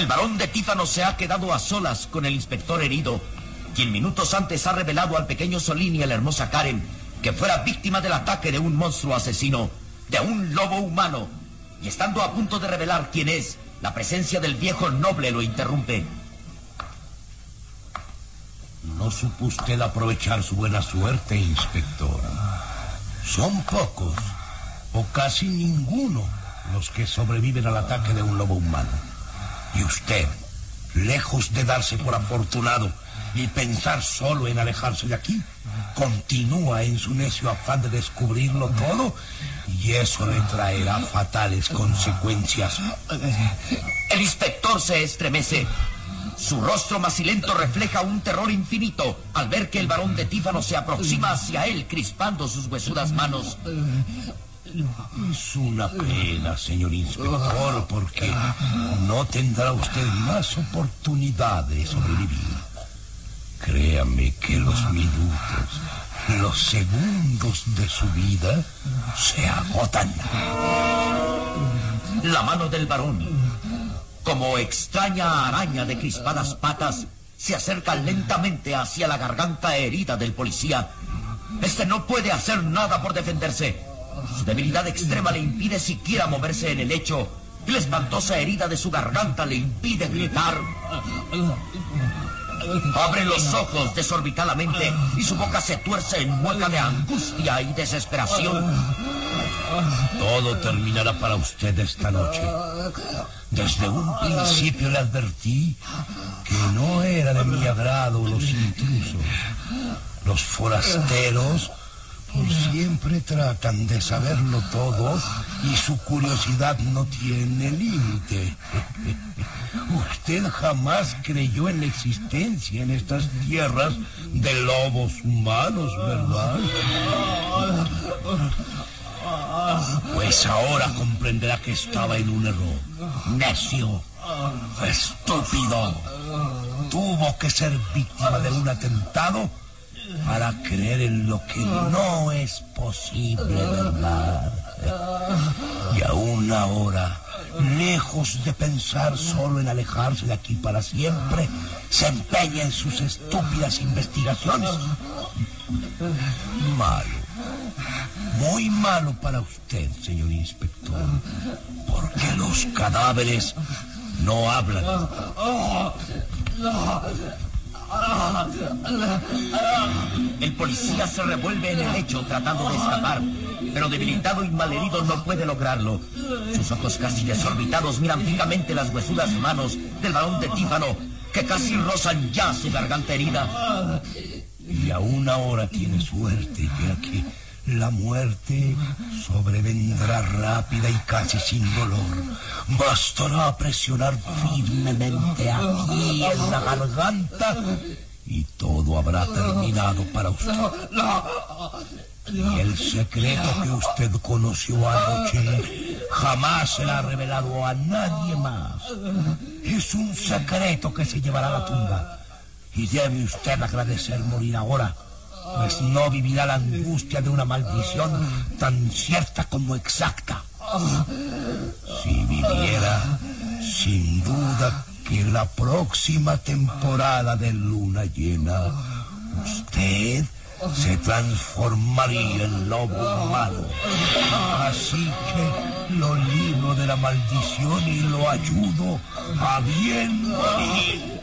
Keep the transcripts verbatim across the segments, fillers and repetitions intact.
El barón de Tífano se ha quedado a solas con el inspector herido, quien minutos antes ha revelado al pequeño Solín y a la hermosa Karen que fuera víctima del ataque de un monstruo asesino, de un lobo humano, y estando a punto de revelar quién es, la presencia del viejo noble lo interrumpe. No supo usted aprovechar su buena suerte, inspector. Son pocos, o casi ninguno, los que sobreviven al ataque de un lobo humano. Y usted, lejos de darse por afortunado y pensar solo en alejarse de aquí, continúa en su necio afán de descubrirlo todo, y eso le traerá fatales consecuencias. El inspector se estremece. Su rostro macilento refleja un terror infinito al ver que el barón de Tífano se aproxima hacia él, crispando sus huesudas manos. Es una pena, señor inspector, porque no tendrá usted más oportunidad de sobrevivir. Créame que los minutos, los segundos de su vida se agotan. La mano del varón, como extraña araña de crispadas patas, se acerca lentamente hacia la garganta herida del policía. Este no puede hacer nada por defenderse. Su debilidad extrema le impide siquiera moverse en el lecho, y la espantosa herida de su garganta le impide gritar. Abre los ojos desorbitadamente y su boca se tuerce en mueca de angustia y desesperación. Todo terminará para usted esta noche. Desde un principio le advertí que no era de mi agrado los intrusos. Los forasteros por siempre tratan de saberlo todo y su curiosidad no tiene límite. Usted jamás creyó en la existencia en estas tierras de lobos humanos, ¿verdad? Pues ahora comprenderá que estaba en un error. Necio, estúpido. Tuvo que ser víctima de un atentado para creer en lo que no es posible, ¿verdad? Y aún ahora, lejos de pensar solo en alejarse de aquí para siempre, se empeña en sus estúpidas investigaciones. Malo, muy malo para usted, señor inspector, porque los cadáveres no hablan. El policía se revuelve en el lecho tratando de escapar, pero debilitado y malherido no puede lograrlo. Sus ojos casi desorbitados miran fijamente las huesudas manos del barón de Tífano, que casi rozan ya su garganta herida. Y aún ahora tiene suerte, ya que la muerte sobrevendrá rápida y casi sin dolor. Bastará presionar firmemente aquí en la garganta y todo habrá terminado para usted. Y el secreto que usted conoció anoche jamás se la ha revelado a nadie más. Es un secreto que se llevará a la tumba. Y debe usted agradecer morir ahora, pues no vivirá la angustia de una maldición tan cierta como exacta. Si viviera, sin duda que la próxima temporada de luna llena, usted se transformaría en lobo humano. Así que lo libro de la maldición y lo ayudo a bien morir.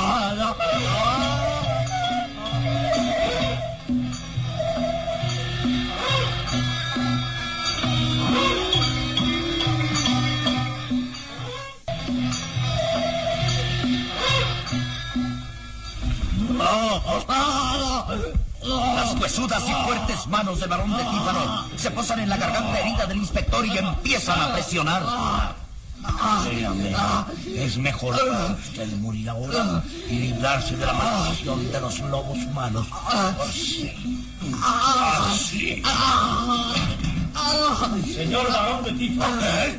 Las huesudas y fuertes manos del barón de Tífano se posan en la garganta herida del inspector y empiezan a presionar. Créame, es mejor para usted morir ahora y librarse de la maldición de los lobos humanos. Así. Así. Señor barón de Tífano. ¿Eh?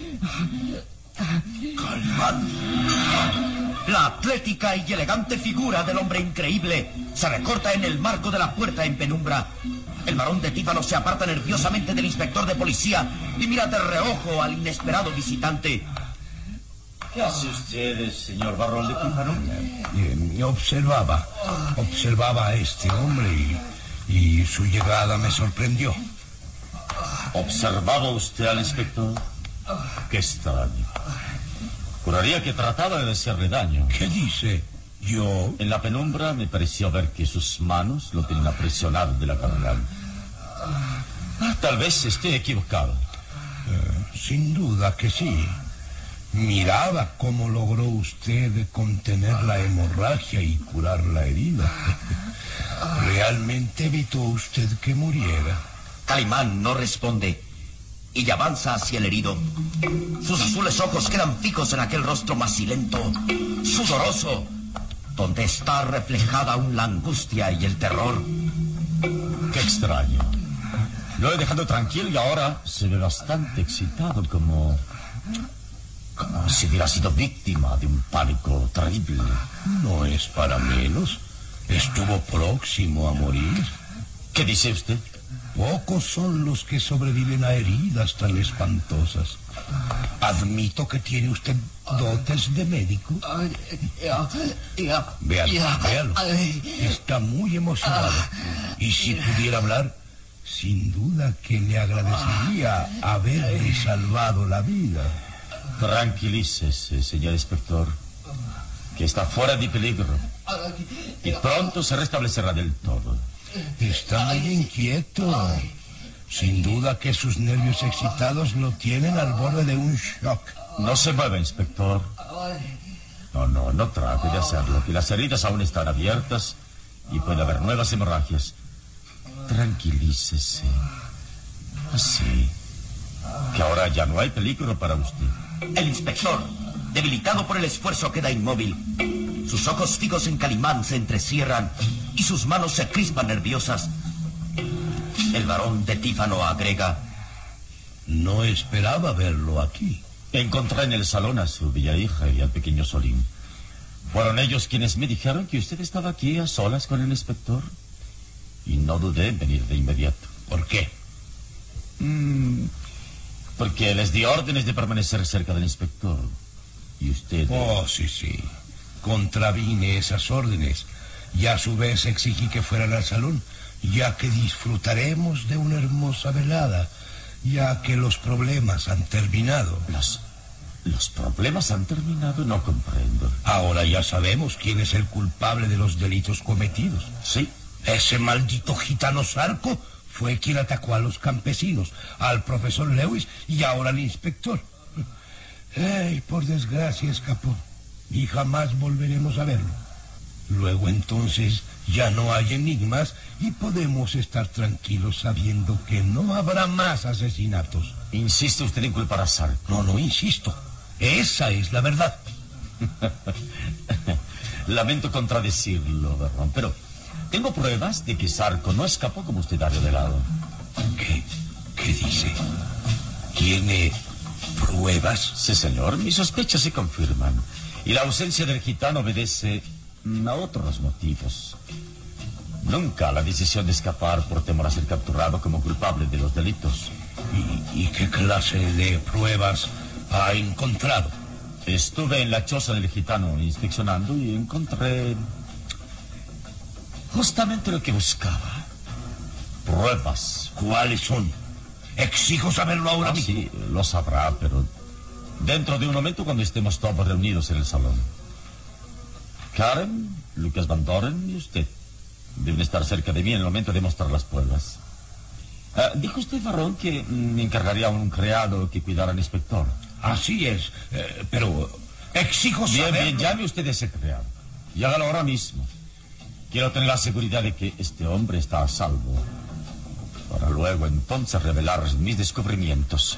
Calmad. La atlética y elegante figura del hombre increíble se recorta en el marco de la puerta en penumbra. El barón de Tífano se aparta nerviosamente del inspector de policía y mira de reojo al inesperado visitante. ¿Qué hace usted, señor Barón de Tífano? Bien, observaba, observaba a este hombre y, y su llegada me sorprendió. ¿Observaba usted al inspector? Qué extraño. Juraría que trataba de hacerle daño. ¿Qué dice? Yo... En la penumbra me pareció ver que sus manos lo tenían aprisionado de la garganta. Ah, tal vez esté equivocado. Eh, sin duda que sí. Miraba cómo logró usted contener la hemorragia y curar la herida. Realmente evitó usted que muriera. Calimán no responde y avanza hacia el herido. Sus azules ojos quedan fijos en aquel rostro macilento, sudoroso, donde está reflejada aún la angustia y el terror. Qué extraño. Lo he dejado tranquilo y ahora se ve bastante excitado, como... como si hubiera sido víctima de un pánico terrible. No es para menos. Estuvo próximo a morir. ¿Qué dice usted? Pocos son los que sobreviven a heridas tan espantosas. Admito que tiene usted dotes de médico. Véalo, véalo. Está muy emocionado. Y si pudiera hablar, sin duda que le agradecería haberle salvado la vida. Tranquilícese, señor inspector, que está fuera de peligro y pronto se restablecerá del todo. Está muy inquieto. Sin duda que sus nervios excitados lo tienen al borde de un shock. No se mueva, inspector. No, no, no trate de hacerlo, que las heridas aún están abiertas y puede haber nuevas hemorragias. Tranquilícese. Así, que ahora ya no hay peligro para usted. El inspector, debilitado por el esfuerzo, queda inmóvil. Sus ojos fijos en Calimán se entrecierran y sus manos se crispan nerviosas. El barón de Tífano agrega: no esperaba verlo aquí. Encontré en el salón a su bella hija y al pequeño Solín. Fueron ellos quienes me dijeron que usted estaba aquí a solas con el inspector. Y no dudé en venir de inmediato. ¿Por qué? Mm, porque les di órdenes de permanecer cerca del inspector. Y usted... Oh, sí, sí. Contravine esas órdenes. Y a su vez exigí que fueran al salón, ya que disfrutaremos de una hermosa velada, ya que los problemas han terminado. Los, los problemas han terminado, no comprendo. Ahora ya sabemos quién es el culpable de los delitos cometidos. Sí. Ese maldito gitano Zarco fue quien atacó a los campesinos, al profesor Lewis y ahora al inspector. Ay, por desgracia escapó y jamás volveremos a verlo. Luego entonces ya no hay enigmas y podemos estar tranquilos sabiendo que no habrá más asesinatos. ¿Insiste usted en culpar a Zarco? No, no insisto. Esa es la verdad. Lamento contradecirlo, Barrón, pero tengo pruebas de que Zarco no escapó como usted ha revelado. ¿Qué? ¿Qué dice? ¿Tiene pruebas? Sí, señor. Mis sospechas se confirman. Y la ausencia del gitano obedece a otros motivos. Nunca la decisión de escapar por temor a ser capturado como culpable de los delitos. ¿Y, y qué clase de pruebas ha encontrado? Estuve en la choza del gitano inspeccionando y encontré justamente lo que buscaba. Pruebas. ¿Cuáles son? Exijo saberlo ahora Ah, mismo. sí, lo sabrá, pero dentro de un momento cuando estemos todos reunidos en el salón. Karen, Lucas Van Doren y usted deben estar cerca de mí en el momento de mostrar las pruebas. Ah, dijo usted, Barrón, que mm, encargaría a un criado que cuidara al inspector. Así es, eh, pero exijo Bien, saberlo. bien, llame usted a ese criado y hágalo ahora mismo. Quiero tener la seguridad de que este hombre está a salvo, para luego entonces revelar mis descubrimientos.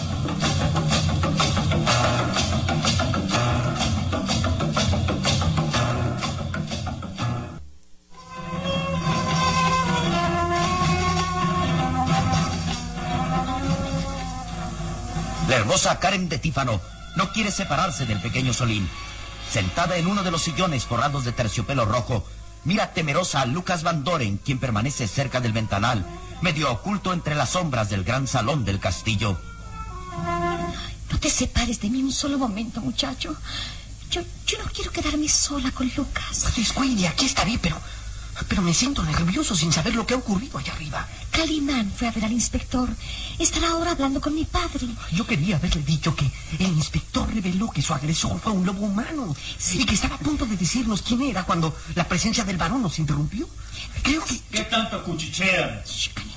La hermosa Karen de Tífano no quiere separarse del pequeño Solín. Sentada en uno de los sillones forrados de terciopelo rojo, mira temerosa a Lucas Van Doren, quien permanece cerca del ventanal, medio oculto entre las sombras del gran salón del castillo. no te separes de mí un solo momento, muchacho. Yo, yo no quiero quedarme sola con Lucas. Descuide, aquí estaré, pero... Pero me siento nervioso sin saber lo que ha ocurrido allá arriba. Calimán fue a ver al inspector. Estará ahora hablando con mi padre. Yo quería haberle dicho que el inspector reveló que su agresor fue un lobo humano. Sí. Y que estaba a punto de decirnos quién era cuando la presencia del varón nos interrumpió. Creo que... ¿Qué tanto cuchichean? Shh, calla,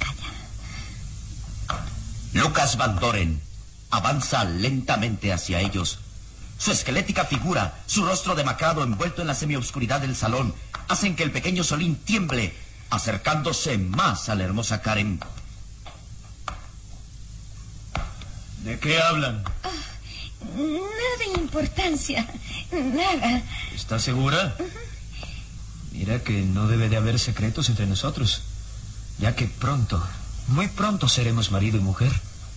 calla. Lucas Van Doren avanza lentamente hacia ellos. Su esquelética figura, su rostro demacrado envuelto en la semioscuridad del salón, hacen que el pequeño Solín tiemble, acercándose más a la hermosa Karen. ¿De qué hablan? Oh, nada de importancia. Nada. ¿Estás segura? Uh-huh. Mira que no debe de haber secretos entre nosotros, ya que pronto, muy pronto seremos marido y mujer.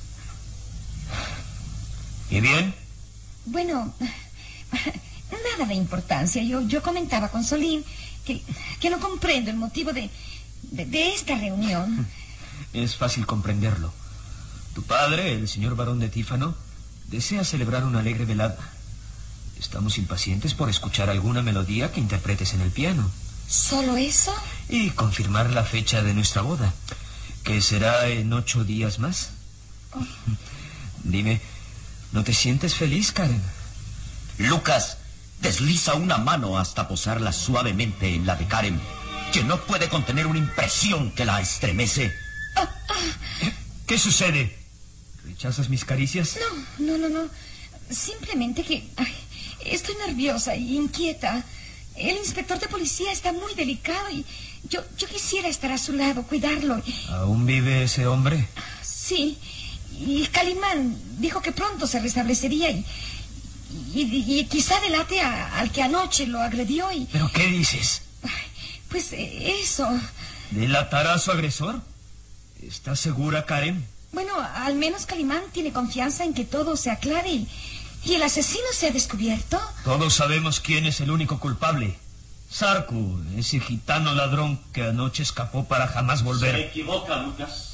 ¿Y bien? Bueno, nada de importancia. Yo, yo comentaba con Solín que, que no comprendo el motivo de, de, de esta reunión. Es fácil comprenderlo. Tu padre, el señor barón de Tífano, desea celebrar una alegre velada. Estamos impacientes por escuchar alguna melodía que interpretes en el piano. ¿Solo eso? Y confirmar la fecha de nuestra boda, que será en ocho días más. Oh. Dime, ¿no te sientes feliz, Karen? Lucas desliza una mano hasta posarla suavemente en la de Karen, que no puede contener una impresión que la estremece. Ah, ah. ¿Qué sucede? ¿Rechazas mis caricias? No, no, no, no. Simplemente que ay, estoy nerviosa e inquieta. El inspector de policía está muy delicado y yo, yo quisiera estar a su lado, cuidarlo. ¿Aún vive ese hombre? Sí. Y Calimán dijo que pronto se restablecería y, y, y quizá delate a, al que anoche lo agredió y... ¿Pero qué dices? Pues eso. ¿Delatará a su agresor? ¿Estás segura, Karen? Bueno, al menos Calimán tiene confianza en que todo se aclare y, y el asesino se ha descubierto. Todos sabemos quién es el único culpable. Sarku, ese gitano ladrón que anoche escapó para jamás volver. Se equivoca, Lucas.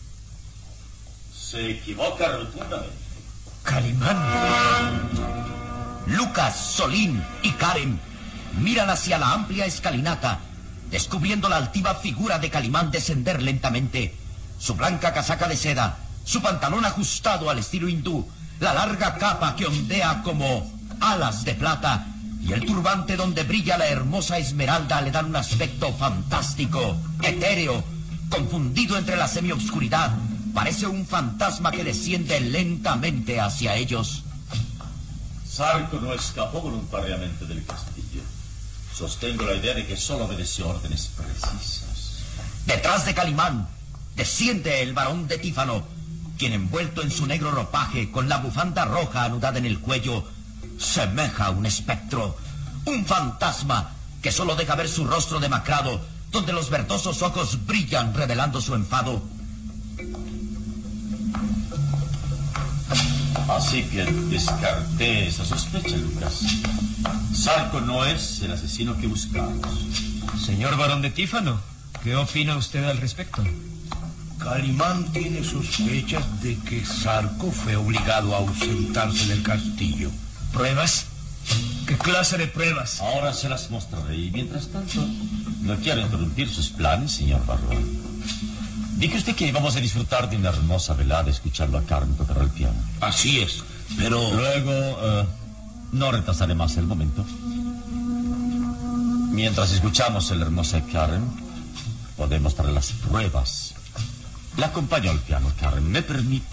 Se equivoca rotundamente. Calimán. Lucas, Solín y Karen miran hacia la amplia escalinata, descubriendo la altiva figura de Calimán descender lentamente. Su blanca casaca de seda, su pantalón ajustado al estilo hindú, la larga capa que ondea como alas de plata y el turbante donde brilla la hermosa esmeralda le dan un aspecto fantástico, etéreo, confundido entre la semioscuridad. Parece un fantasma que desciende lentamente hacia ellos. Sarko no escapó voluntariamente del castillo. Sostengo la idea de que solo obedeció órdenes precisas. Detrás de Calimán desciende el barón de Tífano, quien envuelto en su negro ropaje, con la bufanda roja anudada en el cuello, semeja a un espectro, un fantasma que solo deja ver su rostro demacrado, donde los verdosos ojos brillan revelando su enfado. Así que descarté esa sospecha, Lucas. Sarko no es el asesino que buscamos. Señor barón de Tífano, ¿qué opina usted al respecto? Calimán tiene sospechas de que Sarko fue obligado a ausentarse del castillo. ¿Pruebas? ¿Qué clase de pruebas? Ahora se las mostraré y mientras tanto no quiero interrumpir sus planes, señor barón. Dije usted que íbamos a disfrutar de una hermosa velada escuchando a Karen tocar el piano. Así es, pero... Luego, uh, no retrasaré más el momento. Mientras escuchamos a la hermosa Karen, podemos dar las pruebas. La acompaño al piano, Karen. ¿Me permite?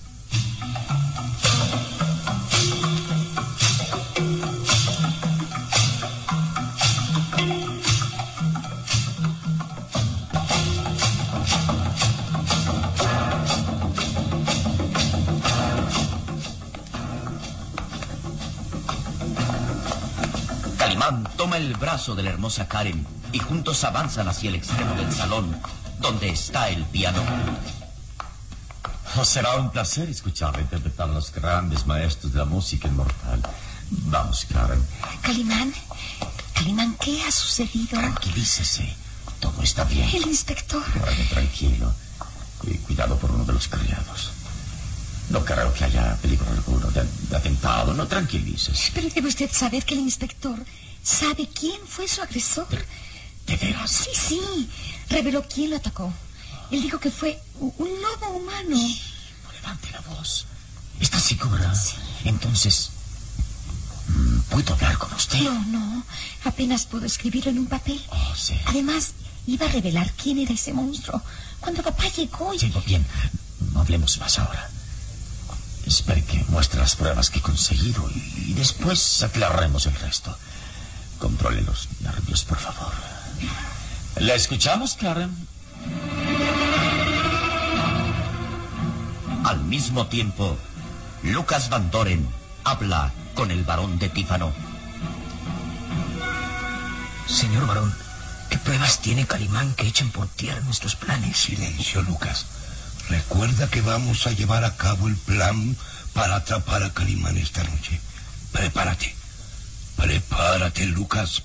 Calimán toma el brazo de la hermosa Karen y juntos avanzan hacia el extremo del salón, donde está el piano. Oh, será un placer escucharla interpretar a los grandes maestros de la música inmortal. Vamos, Karen. Calimán, Calimán, ¿qué ha sucedido? Tranquilícese. Todo está bien. El inspector. Bueno, tranquilo. Y cuidado por uno de los criados. No creo que haya peligro alguno de, de atentado. No tranquilices. Pero debe usted saber que el inspector sabe quién fue su agresor. ¿De veras? Sí, sí. Reveló quién lo atacó. Él dijo que fue un lobo humano. No levante la voz. ¿Estás segura? Sí. Entonces, ¿puedo hablar con usted? No, no. Apenas pudo escribirlo en un papel. Oh, sí. Además, iba a revelar quién era ese monstruo cuando papá llegó y... Sí, bien. No hablemos más ahora. Espere que muestre las pruebas que he conseguido y, y después aclararemos el resto. Controle los nervios, por favor. ¿La escuchamos, Karen? Al mismo tiempo, Lucas Van Doren habla con el barón de Tífano. Señor barón, ¿qué pruebas tiene Calimán que echen por tierra nuestros planes? Silencio, Lucas. Recuerda que vamos a llevar a cabo el plan para atrapar a Calimán esta noche. Prepárate. Prepárate, Lucas.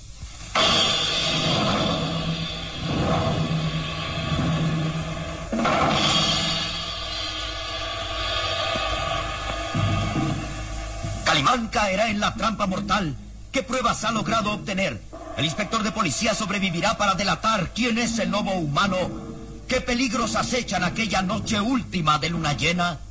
Calimán caerá en la trampa mortal. ¿Qué pruebas ha logrado obtener? ¿El inspector de policía sobrevivirá para delatar quién es el lobo humano? ¿Qué peligros acechan aquella noche última de luna llena?